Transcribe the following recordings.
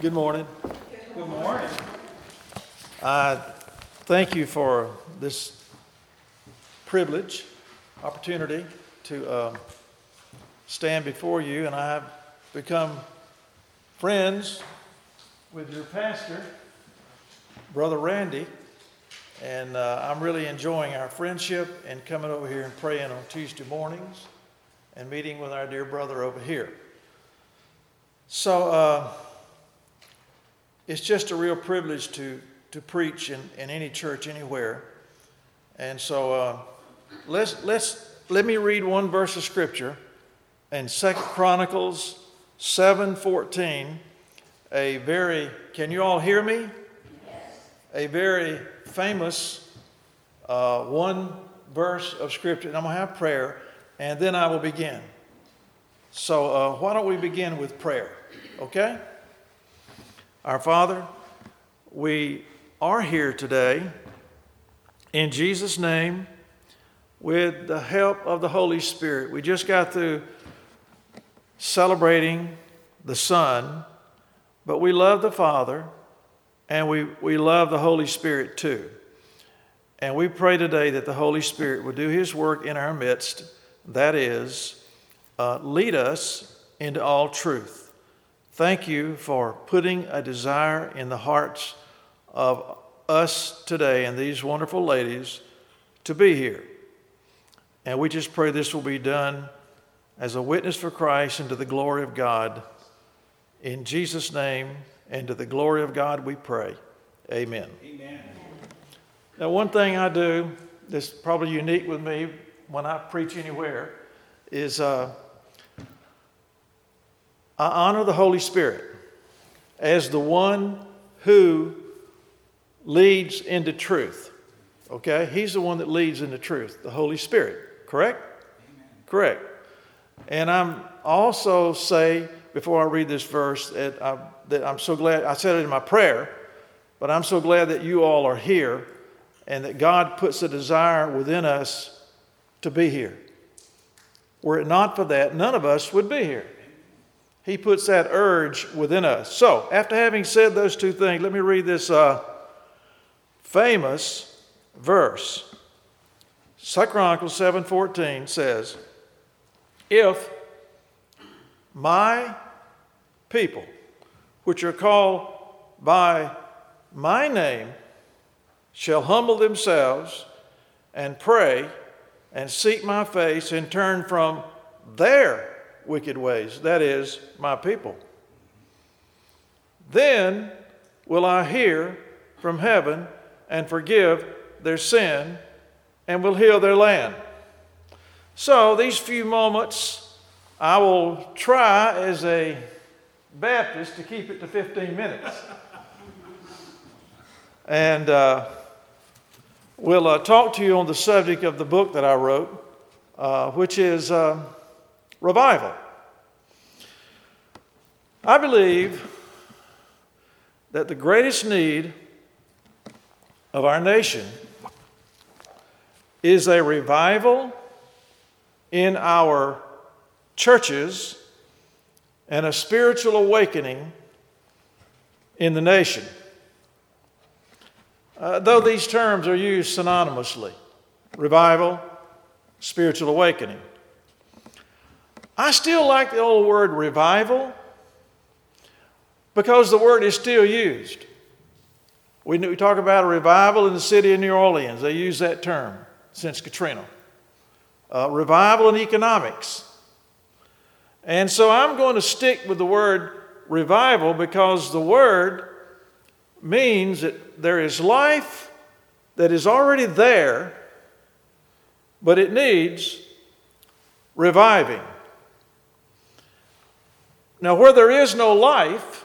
Good morning. Good morning. I thank you for this opportunity to stand before you, and I have become friends with your pastor, Brother Randy, and I'm really enjoying our friendship and coming over here and praying on Tuesday mornings and meeting with our dear brother over here. So it's just a real privilege to preach in any church anywhere. And so let me read one verse of scripture in 2 Chronicles 7:14. Can you all hear me? Yes. A very famous one verse of scripture. And I'm going to have prayer, and then I will begin. So why don't we begin with prayer, okay? Our Father, we are here today in Jesus' name with the help of the Holy Spirit. We just got through celebrating the Son, but we love the Father, and we love the Holy Spirit too. And we pray today that the Holy Spirit will do His work in our midst, that is, lead us into all truth. Thank you for putting a desire in the hearts of us today and these wonderful ladies to be here. And we just pray this will be done as a witness for Christ and to the glory of God. In Jesus' name and to the glory of God we pray. Amen. Amen. Now, one thing I do that's probably unique with me when I preach anywhere is I honor the Holy Spirit as the one who leads into truth. Okay? He's the one that leads into truth, the Holy Spirit. Correct? Amen. Correct. And I'm also say, before I read this verse, that I'm so glad, I said it in my prayer, but I'm so glad that you all are here and that God puts a desire within us to be here. Were it not for that, none of us would be here. He puts that urge within us. So, after having said those two things, let me read this famous verse. 2 Chronicles 7:14 says, "If my people, which are called by my name, shall humble themselves and pray and seek my face and turn from their wicked ways," that is, my people, "then will I hear from heaven and forgive their sin and will heal their land." So these few moments, I will try as a Baptist to keep it to 15 minutes. And we'll talk to you on the subject of the book that I wrote, which is revival. I believe that the greatest need of our nation is a revival in our churches and a spiritual awakening in the nation. Though these terms are used synonymously, revival, spiritual awakening, I still like the old word revival because the word is still used. We talk about a revival in the city of New Orleans. They use that term since Katrina. Revival in economics. And so I'm going to stick with the word revival because the word means that there is life that is already there, but it needs reviving. Now, where there is no life,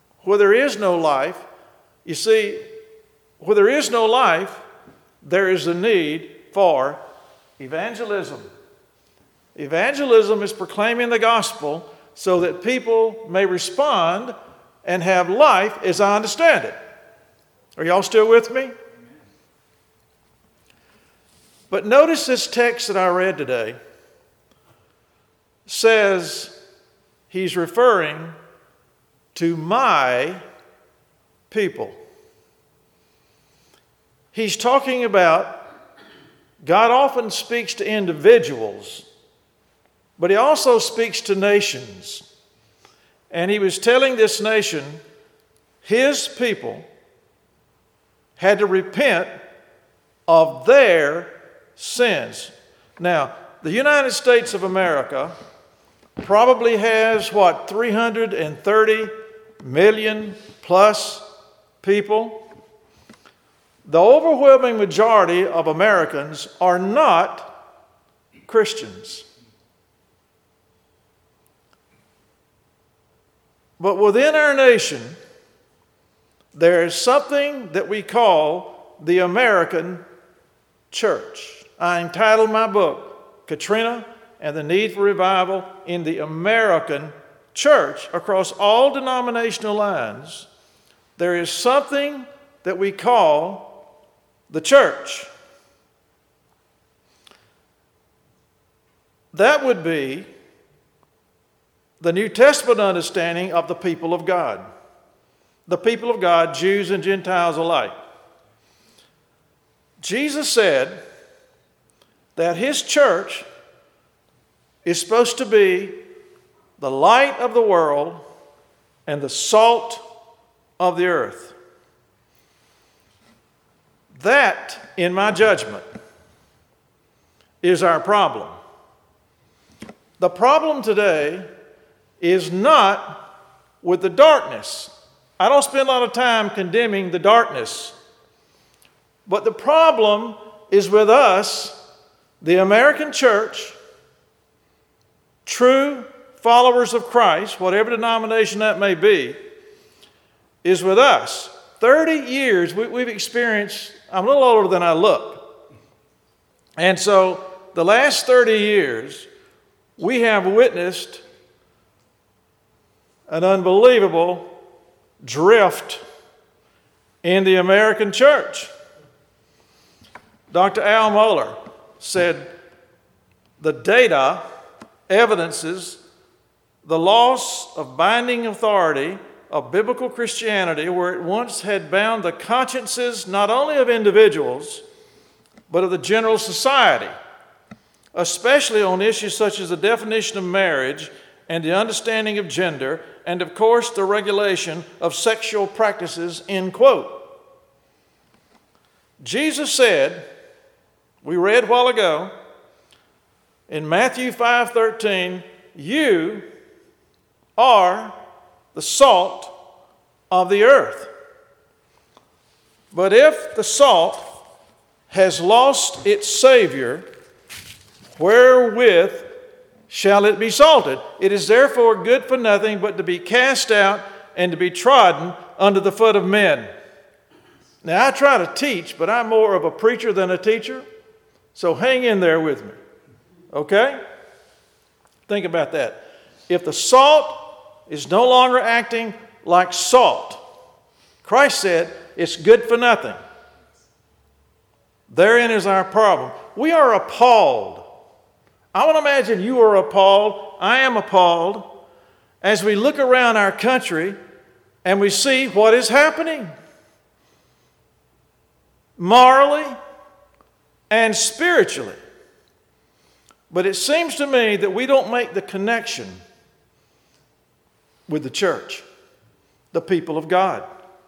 you see, where there is no life, there is a need for evangelism. Evangelism is proclaiming the gospel so that people may respond and have life as I understand it. Are y'all still with me? But notice this text that I read today says he's referring to my people. He's talking about God often speaks to individuals, but he also speaks to nations. And he was telling this nation, his people had to repent of their sins. Now, the United States of America probably has, 330 million plus people? The overwhelming majority of Americans are not Christians. But within our nation, there is something that we call the American church. I entitled my book, Katrina and the Need for Revival in the American Church. Across all denominational lines, there is something that we call the church. That would be the New Testament understanding of the people of God. The people of God, Jews and Gentiles alike. Jesus said that his church is supposed to be the light of the world and the salt of the earth. That, in my judgment, is our problem. The problem today is not with the darkness. I don't spend a lot of time condemning the darkness. But the problem is with us, the American church, true followers of Christ, whatever denomination that may be, is with us. 30 years we've experienced, I'm a little older than I look. And so the last 30 years, we have witnessed an unbelievable drift in the American church. Dr. Al Mohler said the data evidences the loss of binding authority of biblical Christianity, where it once had bound the consciences not only of individuals, but of the general society, especially on issues such as the definition of marriage and the understanding of gender, and of course the regulation of sexual practices, end quote. Jesus said, we read a while ago, in Matthew 5:13, you are the salt of the earth. But if the salt has lost its Savior, wherewith shall it be salted? It is therefore good for nothing but to be cast out and to be trodden under the foot of men. Now, I try to teach, but I'm more of a preacher than a teacher, so hang in there with me, okay? Think about that. If the salt is no longer acting like salt, Christ said it's good for nothing. Therein is our problem. We are appalled. I want to imagine you are appalled. I am appalled as we look around our country and we see what is happening morally and spiritually. But it seems to me that we don't make the connection with the church, the people of God.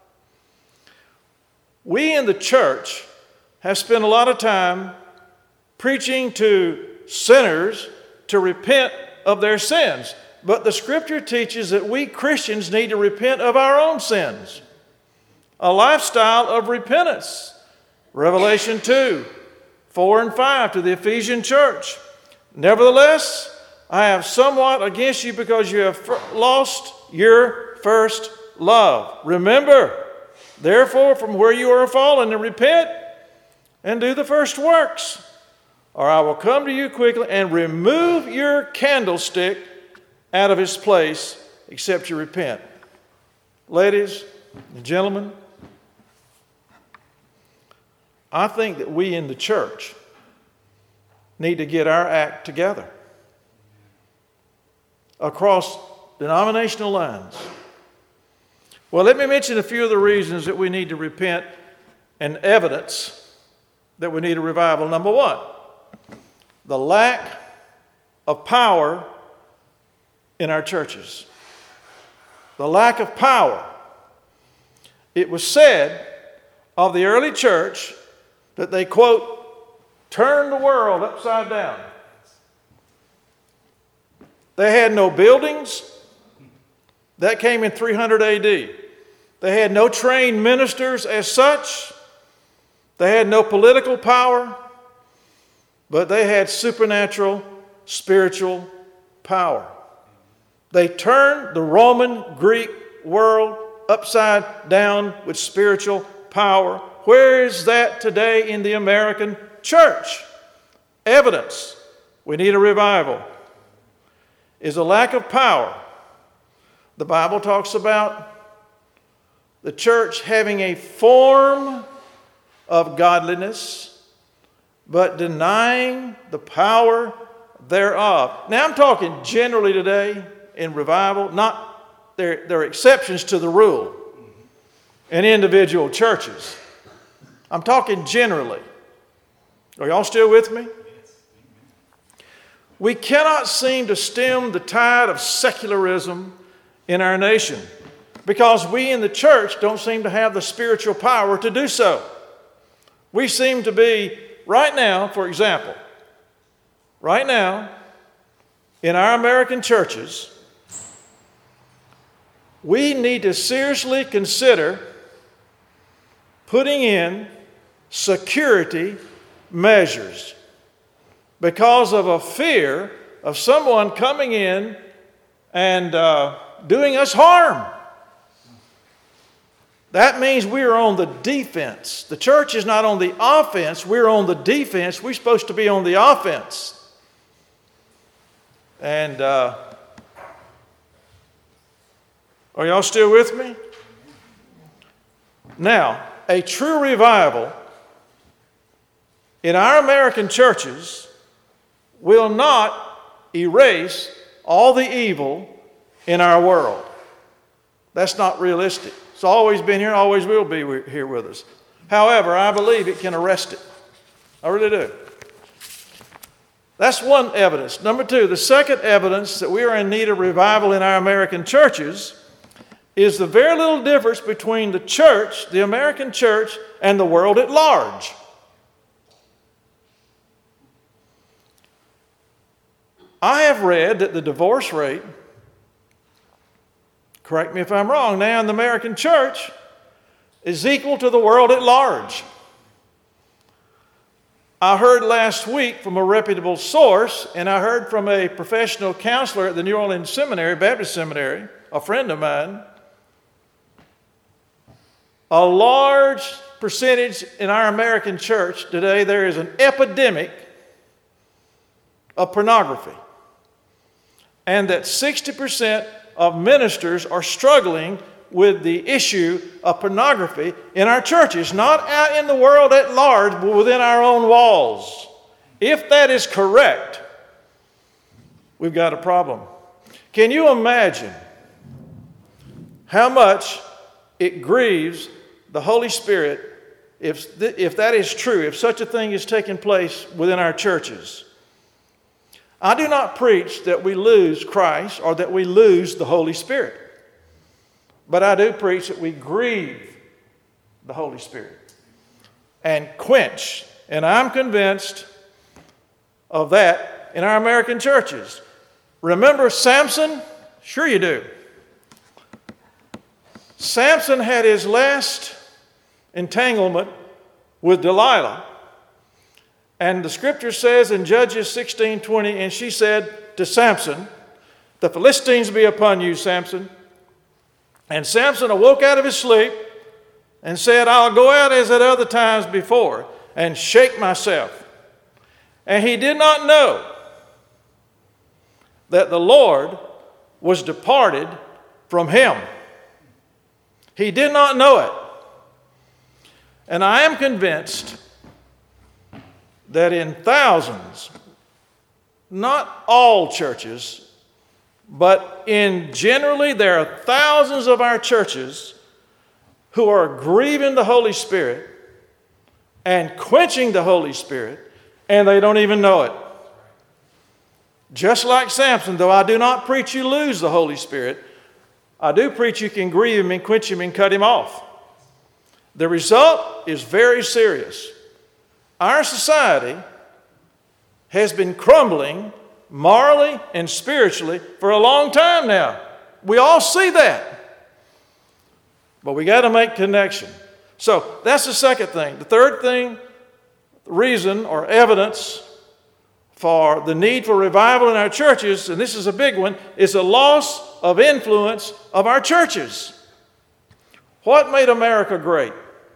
We in the church have spent a lot of time preaching to sinners to repent of their sins. But the Scripture teaches that we Christians need to repent of our own sins. A lifestyle of repentance. Revelation 2, 4 and 5 to the Ephesian church. Nevertheless, I have somewhat against you because you have lost your first love. Remember, therefore, from where you are fallen, and repent and do the first works, or I will come to you quickly and remove your candlestick out of its place, except you repent. Ladies and gentlemen, I think that we in the church need to get our act together across denominational lines. Well, let me mention a few of the reasons that we need to repent and evidence that we need a revival. Number one, the lack of power in our churches. The lack of power. It was said of the early church that they, quote, turned the world upside down. They had no buildings. That came in 300 AD. They had no trained ministers as such. They had no political power, but they had supernatural, spiritual power. They turned the Roman, Greek world upside down with spiritual power. Where is that today in the American church? Evidence. We need a revival. Is a lack of power. The Bible talks about the church having a form of godliness, but denying the power thereof. Now I'm talking generally today in revival, not there are exceptions to the rule in individual churches. I'm talking generally. Are y'all still with me? We cannot seem to stem the tide of secularism in our nation because we in the church don't seem to have the spiritual power to do so. We seem to be, right now, for example, right now, in our American churches, we need to seriously consider putting in security measures because of a fear of someone coming in and doing us harm. That means we are on the defense. The church is not on the offense. We're on the defense. We're supposed to be on the offense. And are y'all still with me? Now, a true revival in our American churches will not erase all the evil in our world. That's not realistic. It's always been here, always will be here with us. However, I believe it can arrest it. I really do. That's one evidence. Number two, the second evidence that we are in need of revival in our American churches is the very little difference between the church, the American church, and the world at large. I have read that the divorce rate, correct me if I'm wrong, now in the American church is equal to the world at large. I heard last week from a reputable source, and I heard from a professional counselor at the New Orleans Seminary, Baptist Seminary, a friend of mine, a large percentage in our American church today, there is an epidemic of pornography. And that 60% of ministers are struggling with the issue of pornography in our churches, not out in the world at large, but within our own walls. If that is correct, we've got a problem. Can you imagine how much it grieves the Holy Spirit if that is true, if such a thing is taking place within our churches? I do not preach that we lose Christ or that we lose the Holy Spirit. But I do preach that we grieve the Holy Spirit and quench. And I'm convinced of that in our American churches. Remember Samson? Sure you do. Samson had his last entanglement with Delilah. And the scripture says in Judges 16:20, and she said to Samson, "The Philistines be upon you, Samson." And Samson awoke out of his sleep and said, "I'll go out as at other times before and shake myself." And he did not know that the Lord was departed from him. He did not know it. And I am convinced that in thousands, not all churches, but in generally there are thousands of our churches who are grieving the Holy Spirit and quenching the Holy Spirit, and they don't even know it. Just like Samson, though I do not preach you lose the Holy Spirit, I do preach you can grieve him and quench him and cut him off. The result is very serious. Our society has been crumbling morally and spiritually for a long time now. We all see that. But we got to make connection. So that's the second thing. The third thing, reason or evidence for the need for revival in our churches, and this is a big one, is a loss of influence of our churches. What made America great?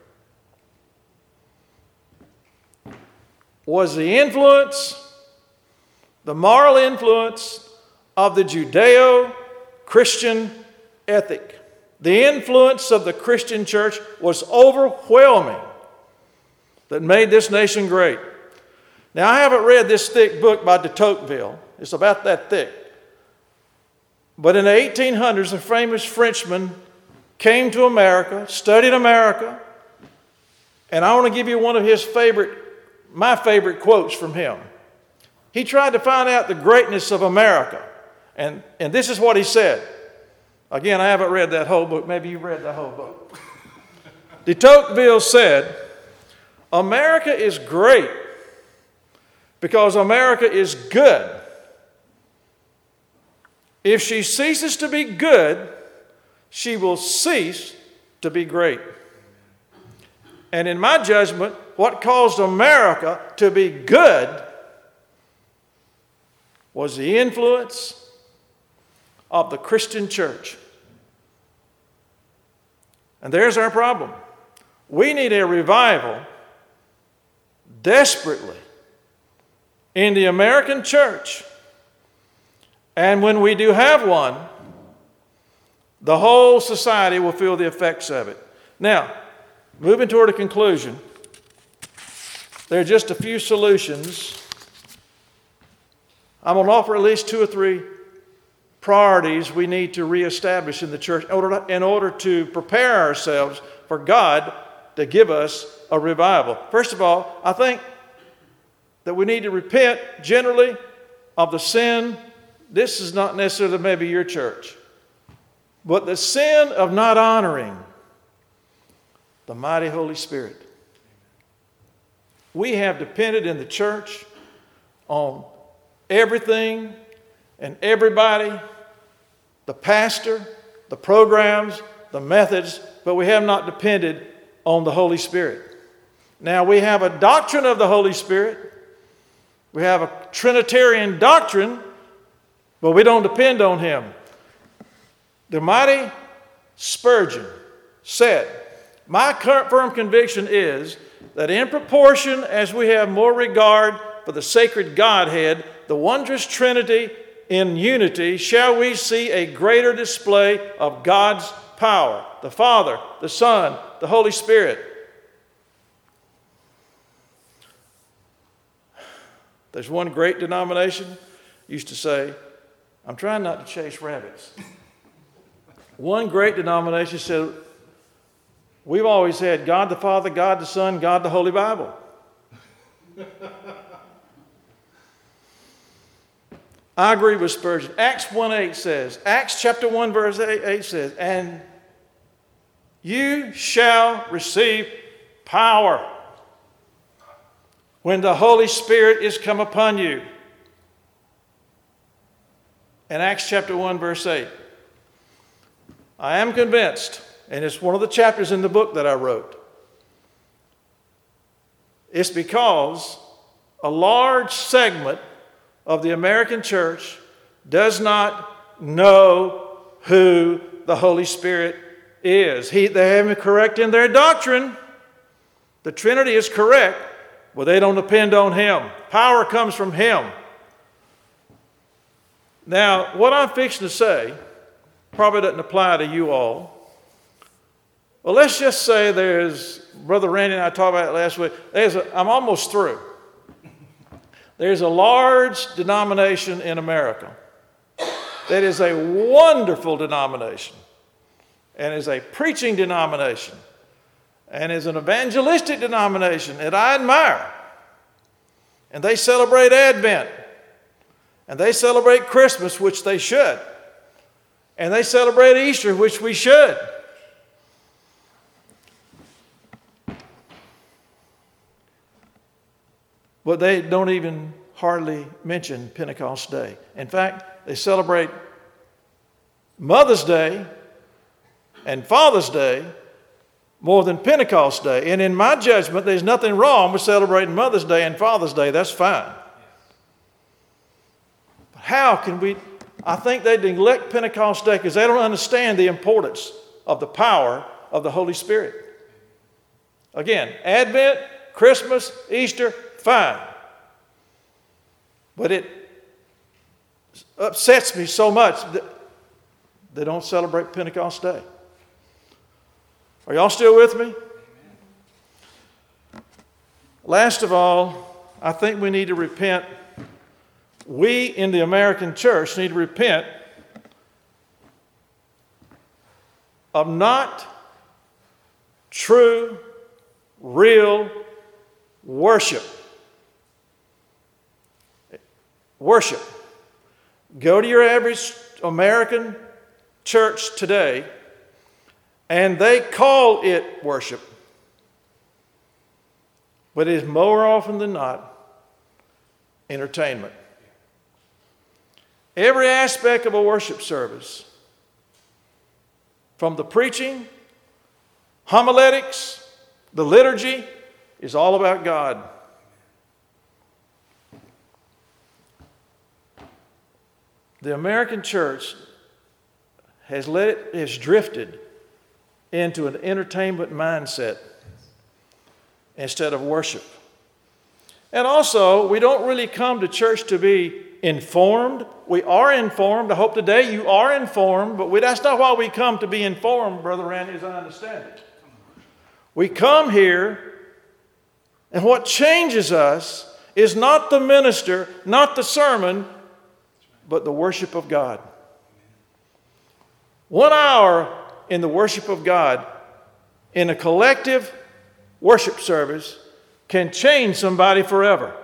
Was the influence, the moral influence of the Judeo-Christian ethic. The influence of the Christian church was overwhelming that made this nation great. Now, I haven't read this thick book by de Tocqueville. It's about that thick. But in the 1800s, a famous Frenchman came to America, studied America, and I want to give you one of my favorite quotes from him. He tried to find out the greatness of America, and this is what he said. Again, I haven't read that whole book. Maybe you've read that whole book. De Tocqueville said, America is great because America is good. If she ceases to be good, she will cease to be great. And in my judgment, what caused America to be good was the influence of the Christian church. And there's our problem. We need a revival desperately in the American church. And when we do have one, the whole society will feel the effects of it. Now, moving toward a conclusion, there are just a few solutions. I'm going to offer at least 2 or 3 priorities we need to reestablish in the church in order to prepare ourselves for God to give us a revival. First of all, I think that we need to repent generally of the sin. This is not necessarily maybe your church, but the sin of not honoring the mighty Holy Spirit. We have depended in the church on everything and everybody, the pastor, the programs, the methods, but we have not depended on the Holy Spirit. Now, we have a doctrine of the Holy Spirit. We have a Trinitarian doctrine, but we don't depend on Him. The mighty Spurgeon said, my firm conviction is that in proportion as we have more regard for the sacred Godhead, the wondrous Trinity in unity, shall we see a greater display of God's power, the Father, the Son, the Holy Spirit. There's one great denomination used to say, I'm trying not to chase rabbits. One great denomination said, we've always had God the Father, God the Son, God the Holy Bible. I agree with Spurgeon. Acts chapter 1, verse 8 says, and you shall receive power when the Holy Spirit is come upon you. In Acts chapter 1, verse 8. I am convinced, and it's one of the chapters in the book that I wrote, it's because a large segment of the American church does not know who the Holy Spirit is. They have him correct in their doctrine. The Trinity is correct, but they don't depend on Him. Power comes from Him. Now, what I'm fixing to say probably doesn't apply to you all. Well, let's just say Brother Randy and I talked about it last week. I'm almost through. There's a large denomination in America that is a wonderful denomination and is a preaching denomination. and is an evangelistic denomination that I admire. And they celebrate Advent. And they celebrate Christmas, which they should. And they celebrate Easter, which we should. But they don't even hardly mention Pentecost Day. In fact, they celebrate Mother's Day and Father's Day more than Pentecost Day. And in my judgment, there's nothing wrong with celebrating Mother's Day and Father's Day. That's fine. But how can we... I think they neglect Pentecost Day because they don't understand the importance of the power of the Holy Spirit. Again, Advent, Christmas, Easter, fine. But it upsets me so much that they don't celebrate Pentecost Day. Are y'all still with me? Last of all, I think we need to repent. We in the American church need to repent of not true, real worship. Worship. Go to your average American church today, and they call it worship. But it is more often than not entertainment. Every aspect of a worship service, from the preaching, homiletics, the liturgy, is all about God. The American church has drifted into an entertainment mindset instead of worship. And also, we don't really come to church to be informed. We are informed. I hope today you are informed, but that's not why we come to be informed, Brother Randy, as I understand it. We come here, and what changes us is not the minister, not the sermon, but the worship of God. 1 hour in the worship of God in a collective worship service can change somebody forever.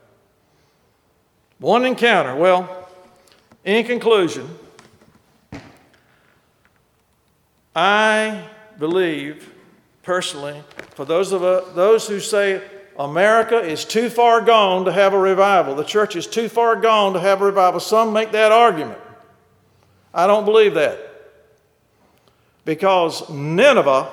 One encounter. Well, in conclusion, I believe personally, for those who say America is too far gone to have a revival, the church is too far gone to have a revival, some make that argument. I don't believe that. Because Nineveh,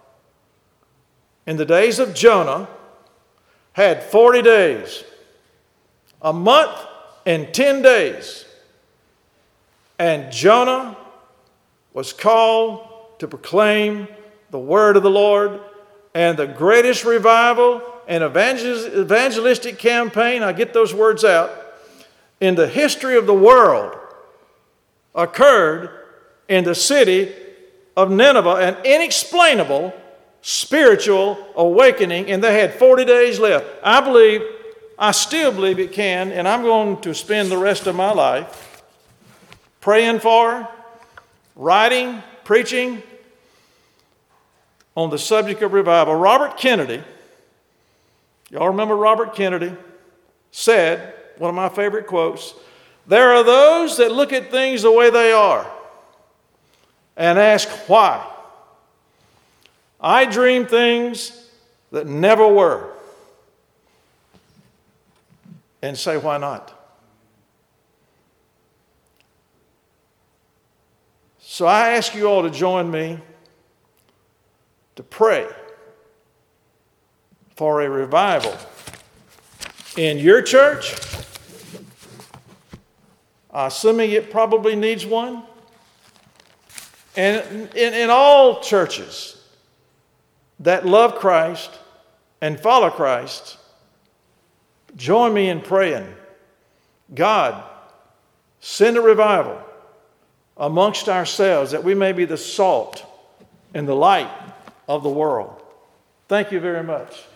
in the days of Jonah, had 40 days, a month and 10 days. And Jonah was called to proclaim the word of the Lord. And the greatest revival and evangelistic campaign, I get those words out, in the history of the world occurred in the city of Nineveh, an inexplainable spiritual awakening, and they had 40 days left. I still believe it can, and I'm going to spend the rest of my life praying for, writing, preaching on the subject of revival. Robert Kennedy, y'all remember Robert Kennedy, said, one of my favorite quotes, "There are those that look at things the way they are and ask why. I dream things that never were and say, why not?" So I ask you all to join me to pray for a revival in your church, assuming it probably needs one, and in all churches that love Christ and follow Christ. Join me in praying, God, send a revival amongst ourselves that we may be the salt and the light of the world. Thank you very much.